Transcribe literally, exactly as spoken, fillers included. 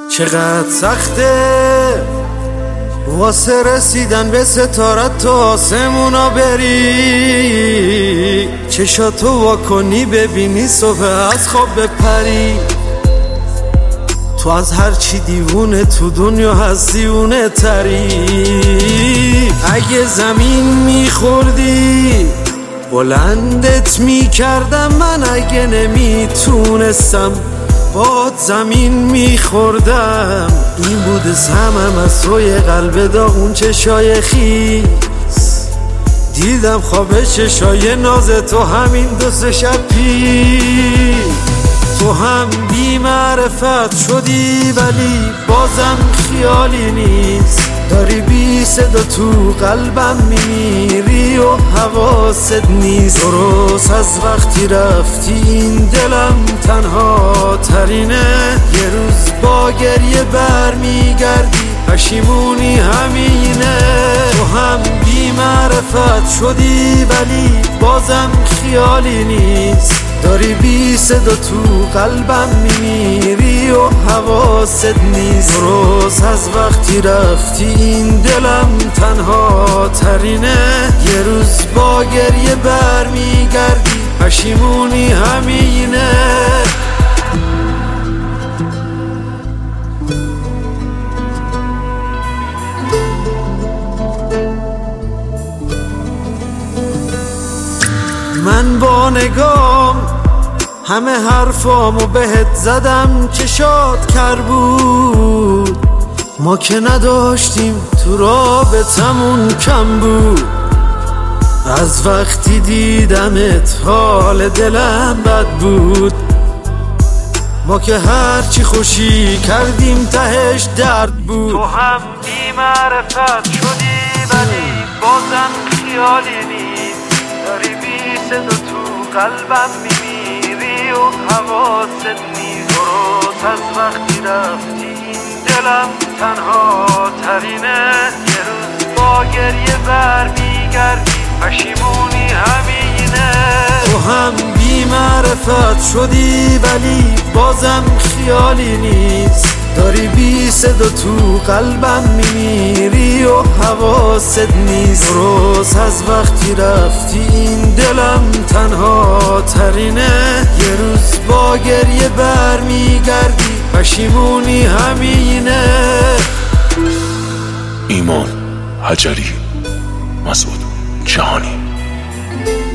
چقدر سخته واسه رسیدن به ستارت تو آسمونا بری، چشاتو واکنی ببینی صبح از خواب بپری. تو از هر چی دیوونه تو دنیا هستی اونه تری. اگه زمین میخوردی بلندت میکردم من، اگه نمیتونستم باد زمین میخوردم. این بود سمم از توی قلب داغون چشای خیس، دیدم خواب چشای ناز تو همین دو سه شب پیش. تو هم بی معرفت شدی ولی بازم خیالی نیست، داری بی صدا تو قلبم میمیری و حواست نیست. درست از وقتی رفتی این دلم تنها ترینه، یه روز با گریه بر میگردی پشیمونی همینه. تو هم بی معرفت شدی ولی بازم خیالی نیست، داری بی صدا تو قلبم میمیری و حواست نیست. درست از وقتی رفتی این دلم تنها ترینه، یه روز با گریه بر میگردی پشیمونی همینه. من با نگام همه حرفامو بهت زدم، چشات کر بود. ما که نداشتیم تو رابطمون کم بود. از وقتی دیدمت حال دلم بد بود. ما که هرچی خوشی کردیم تهش درد بود. تو هم بی معرفت شدی ولی بازم خیالی نیست، داری بی صدا تو قلبم میمیری و حواست نیست. درست از وقتی رفتی این دلم تنها ترینه، یه روز با گریه بر میگردی پشیمونی همینه. تو هم بی معرفت شدی ولی بازم خیالی نیست، داری بی صدا تو قلبم میمیری و حواست نیست. درست از وقتی رفتی این دلم تنها ترینه، یه روز با گریه بر میگردی پشیمونی همینه. ایمان حجری، مسعود جهانی.